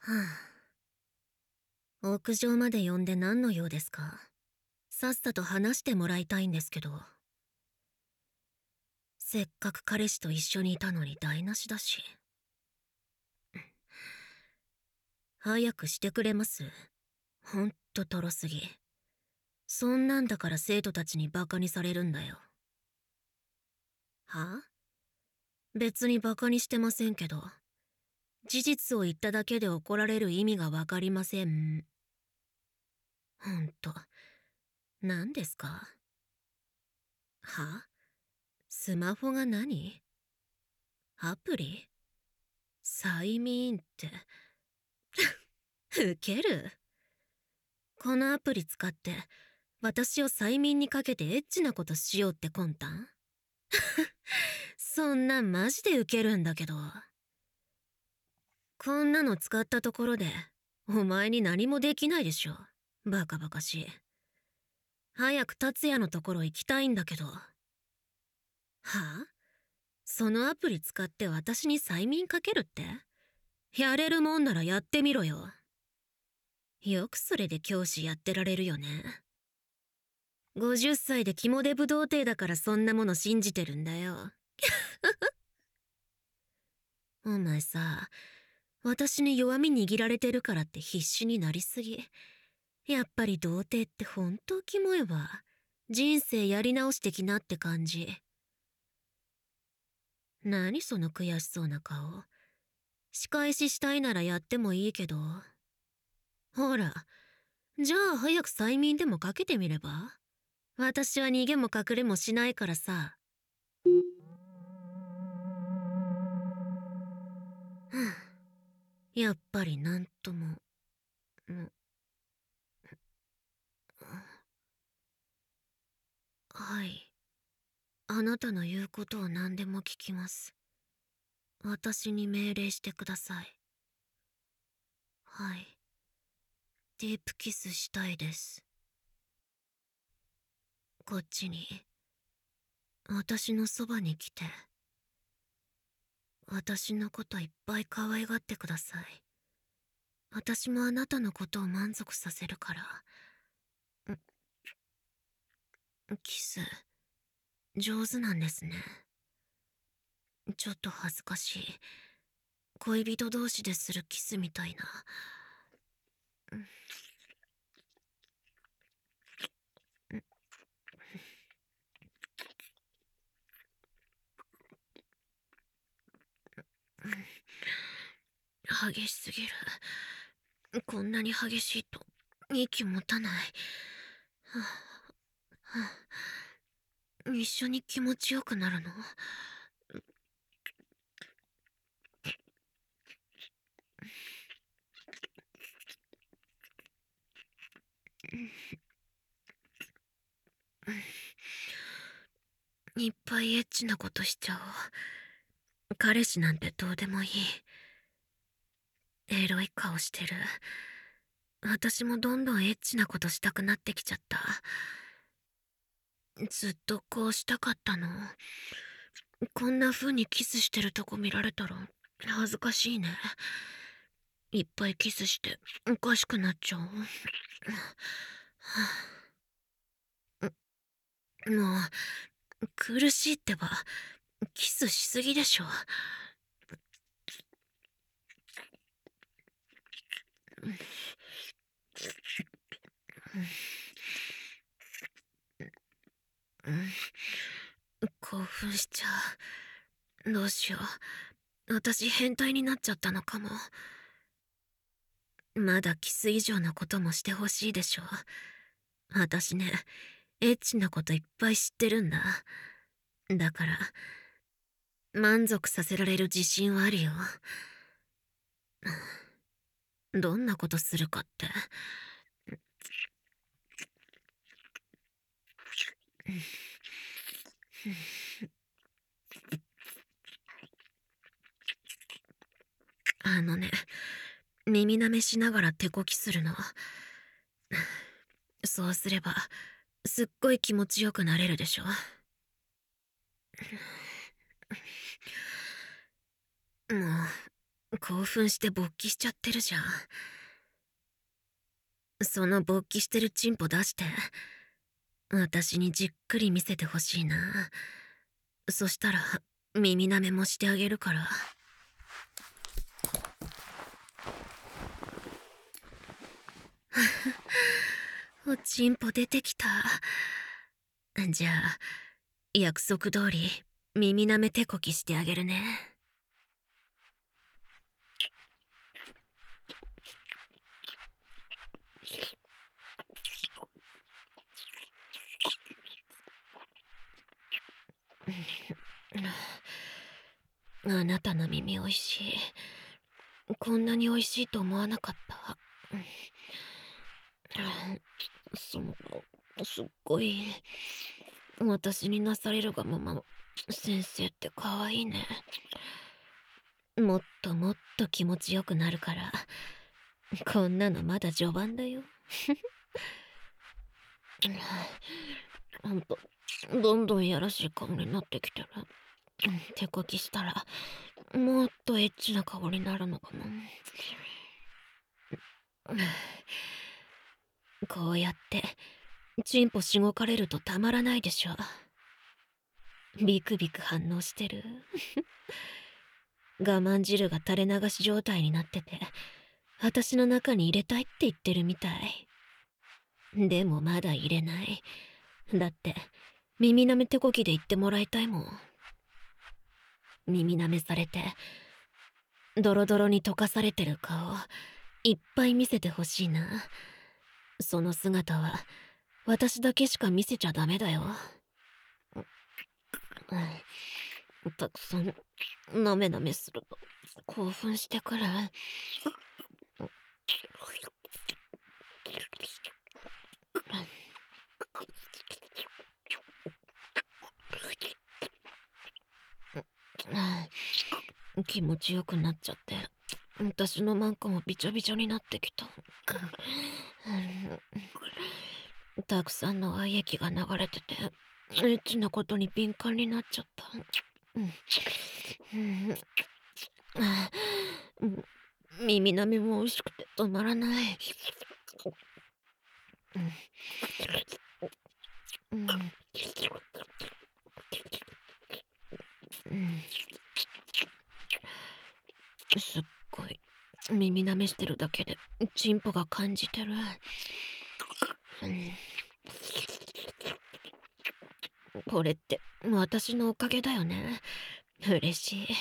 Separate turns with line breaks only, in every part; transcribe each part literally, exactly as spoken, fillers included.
ぁ、屋上まで呼んで何の用ですか？さっさと話してもらいたいんですけど。せっかく彼氏と一緒にいたのに台無しだし。早くしてくれます？ほんととろすぎ。そんなんだから生徒たちにバカにされるんだよ。は？別にバカにしてませんけど、事実を言っただけで怒られる意味がわかりません。ほんと。何ですか？は？スマホが何？アプリ？催眠って。ウケる。このアプリ使って私を催眠にかけてエッチなことしようって魂胆？そんなんマジでウケるんだけど。こんなの使ったところでお前に何もできないでしょ。バカバカしい。早く達也のところ行きたいんだけど。はあ？そのアプリ使って私に催眠かけるって？やれるもんならやってみろよ。よくそれで教師やってられるよね。ごじゅっさいで肝デブ童貞だからそんなもの信じてるんだよ。お前さ、私に弱み握られてるからって必死になりすぎ。やっぱり童貞ってほんとキモいわ。人生やり直してきなって感じ。何その悔しそうな顔。仕返ししたいならやってもいいけど。ほら、じゃあ早く催眠でもかけてみれば？私は逃げも隠れもしないからさ。やっぱりなんとも。んはい。あなたの言うことを何でも聞きます。私に命令してください。はい。ディープキスしたいです。こっちに、私のそばに来て、私のこといっぱい可愛がってください。私もあなたのことを満足させるから。キス、上手なんですね。ちょっと恥ずかしい。恋人同士でするキスみたいな。激しすぎる。こんなに激しいと息持たない。はあはあ、一緒に気持ちよくなるの？いっぱいエッチなことしちゃおう。彼氏なんてどうでもいい。エロい顔してる。私もどんどんエッチなことしたくなってきちゃった。ずっとこうしたかったの。こんな風にキスしてるとこ見られたら恥ずかしいね。いっぱいキスしておかしくなっちゃう。もう苦しいってば、キスしすぎでしょ。興奮しちゃう。どうしよう。私変態になっちゃったのかも。まだキス以上のこともしてほしいでしょ。私ね、エッチなこといっぱい知ってるんだ。だから、満足させられる自信はあるよ。どんなことするかって。あのね、耳舐めしながら手こきするの。そうすれば、すっごい気持ちよくなれるでしょ。も興奮して勃起しちゃってるじゃん。その勃起してるチンポ出して、私にじっくり見せてほしいな。そしたら耳舐めもしてあげるから。おちんぽ出てきた。じゃあ約束通り耳舐め手こきしてあげるね。あなたの耳おいしい。こんなにおいしいと思わなかった。そのすっごい私になされるがまま先生って可愛いね。もっともっと気持ちよくなるから。こんなのまだ序盤だよ。ほんとどんどんやらしい顔になってきてる。手こきしたらもっとエッチな顔になるのかも。こうやってチンポしごかれるとたまらないでしょ。ビクビク反応してる。我慢汁が垂れ流し状態になってて、私の中に入れたいって言ってるみたい。でもまだ入れない。だって耳舐め手こきで言ってもらいたいもん。耳舐めされてドロドロに溶かされてる顔いっぱい見せてほしいな。その姿は私だけしか見せちゃダメだよ。たくさんなめなめすると興奮してくる。気持ちよくなっちゃって私のマンコもびちょびちょになってきた。たくさんの愛液が流れててエッチなことに敏感になっちゃった。耳舐めも美味しくて止まらない。すっごい耳舐めしてるだけでチンポが感じてる。これって私のおかげだよね。嬉しい。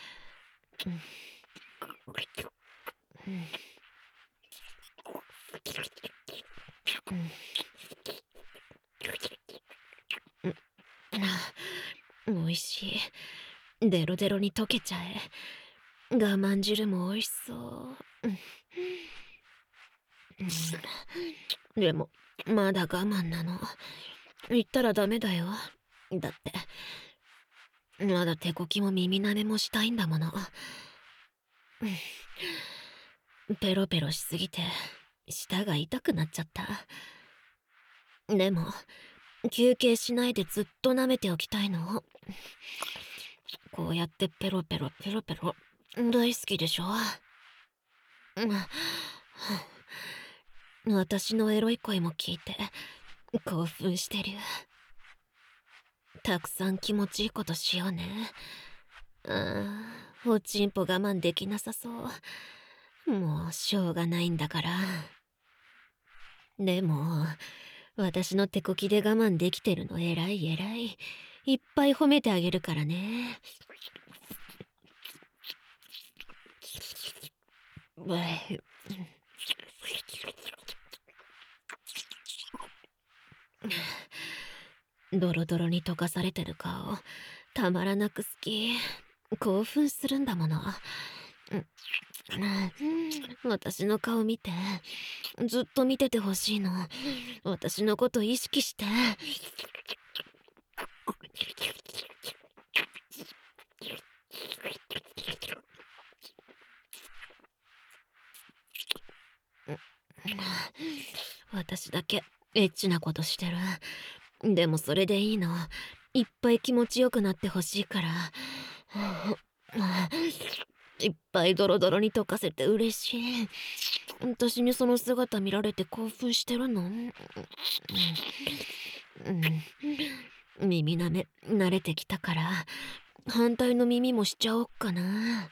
おいしい。デロデロに溶けちゃえ。我慢汁もおいしそう。でもまだ我慢なの。言ったらダメだよ。だってまだ手こきも耳舐めもしたいんだもの。ペロペロしすぎて舌が痛くなっちゃった。でも休憩しないでずっと舐めておきたいの。こうやってペロペロペロペロ大好きでしょ。私のエロい声も聞いて興奮してる。たくさん気持ちいいことしようね。ああ、おちんぽ我慢できなさそう。もうしょうがないんだから。でも私の手こきで我慢できてるの偉い偉い。いっぱい褒めてあげるからね。ドロドロに溶かされてる顔たまらなく好き。興奮するんだもの。私の顔見て。ずっと見ててほしいの。私のこと意識して。私だけエッチなことしてる。でもそれでいいの。いっぱい気持ちよくなってほしいから。 いっぱいドロドロに溶かせて嬉しい。私にその姿見られて興奮してるの？うん、うん、耳舐め慣れてきたから反対の耳もしちゃおっかな。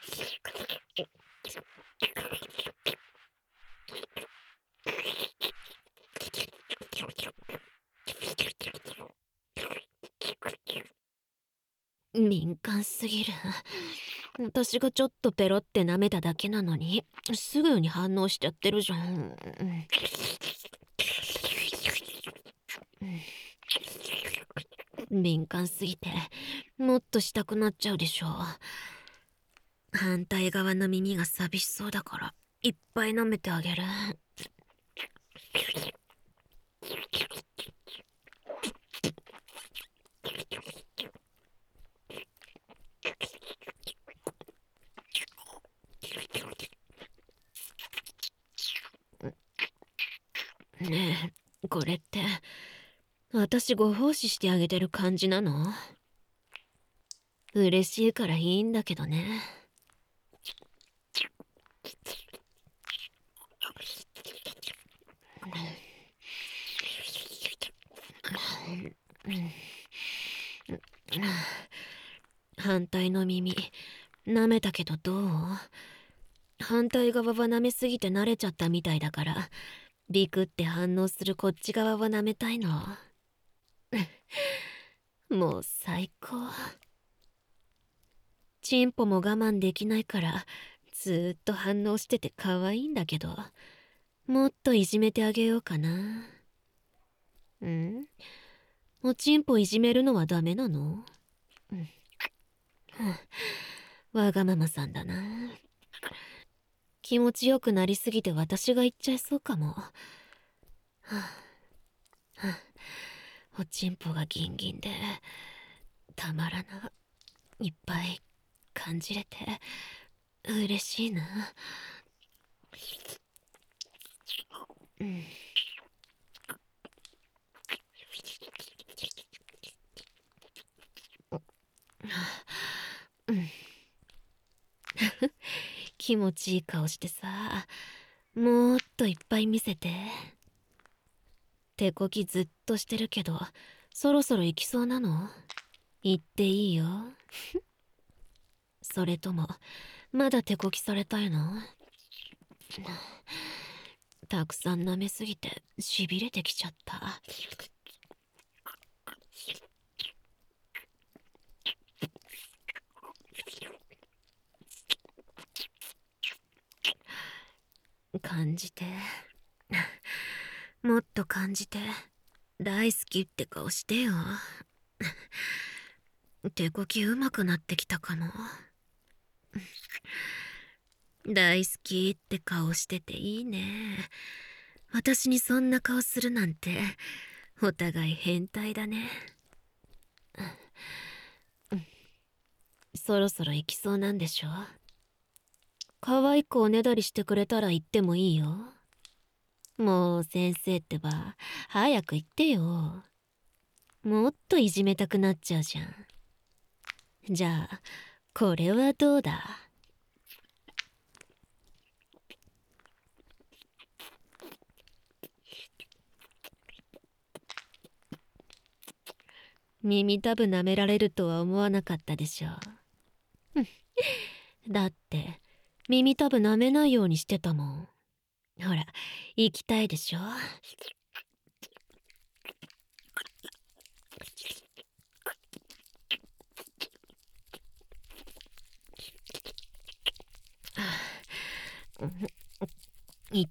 敏感すぎる。私がちょっとペロって舐めただけなのにすぐに反応しちゃってるじゃん。敏感すぎてもっとしたくなっちゃうでしょ。反対側の耳が寂しそうだからいっぱい舐めてあげる。ねえ、これって私ご奉仕してあげてる感じなの？嬉しいからいいんだけどね。反対の耳舐めたけどどう？反対側は舐めすぎて慣れちゃったみたいだからビクって反応するこっち側は舐めたいの。もう最高。チンポも我慢できないからずーっと反応してて可愛いんだけど、もっといじめてあげようかな。ん？おチンポいじめるのはダメなの？うん、わがままさんだな。気持ちよくなりすぎて私が言っちゃいそうかも。はあはあ、おちんぽがギンギンでたまらな。いっぱい感じれて嬉しいな。うん、うん、気持ちいい顔してさ、もっといっぱい見せて。手こきずっとしてるけどそろそろ行きそうなの？言っていいよ。それともまだ手こきされたいの？たくさん舐めすぎてしびれてきちゃった。感じてもっと感じて大好きって顔してよ。手こきうまくなってきたかも。大好きって顔してていいね。私にそんな顔するなんてお互い変態だね。そろそろ行きそうなんでしょ？可愛くおねだりしてくれたら行ってもいいよ。もう先生ってば早く行ってよ。もっといじめたくなっちゃうじゃん。じゃあこれはどうだ？耳たぶ舐められるとは思わなかったでしょ。だって耳たぶ舐めないようにしてたもん。ほら行きたいでしょ。行って。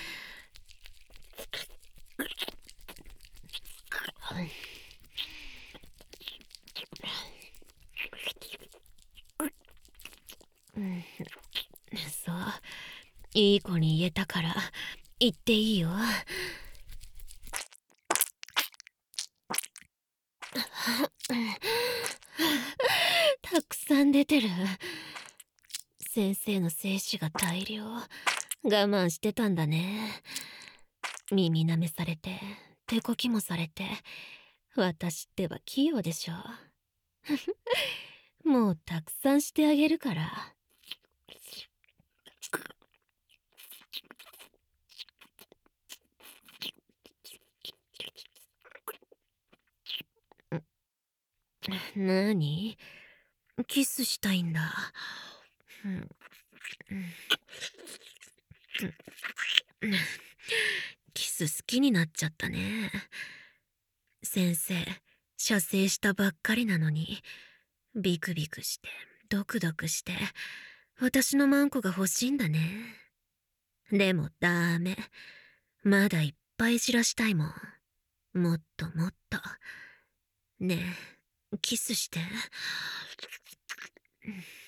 うん、そういい子に言えたから言っていいよ。たくさん出てる。先生の精子が大量。我慢してたんだね。耳舐めされて手こきもされて、私ってば器用でしょ。もうたくさんしてあげるから。 なに？キスしたいんだ。うんうんうんキス好きになっちゃったね。先生、射精したばっかりなのに、ビクビクして、ドクドクして、私のマンコが欲しいんだね。でもダメ。まだいっぱい知らしたいもん。もっともっと。ねえ、キスして。